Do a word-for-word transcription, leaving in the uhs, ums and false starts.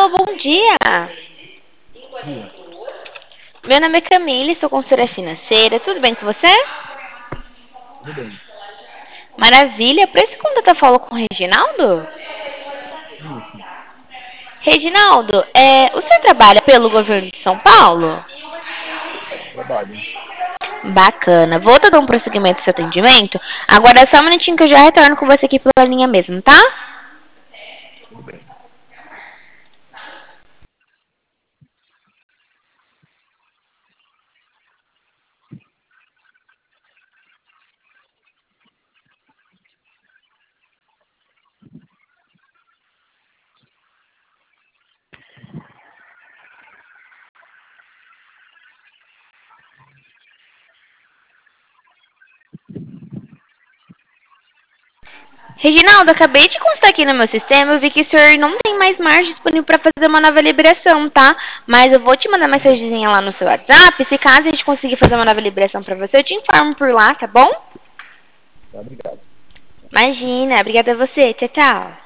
bom dia. Dia, Meu nome é Camille, sou consultora financeira. Tudo bem com você? tudo bem. Maravilha. Por esse conta eu falo com o Reginaldo? Isso, Reginaldo, é, o senhor trabalha pelo governo de São Paulo? trabalho. Bacana. Vou dar um prosseguimento do seu atendimento. Agora é só um minutinho que eu já retorno com você aqui pela linha mesmo, tá? Tudo bem. Reginaldo, acabei de constar aqui no meu sistema, eu vi que o senhor não tem mais margem disponível para fazer uma nova liberação, tá? Mas eu vou te mandar uma Tudo bem. mensagenzinha lá no seu WhatsApp, se caso a gente conseguir fazer uma nova liberação para você, eu te informo por lá, tá bom? Tá, obrigado. Imagina, obrigada a você, tchau, tchau.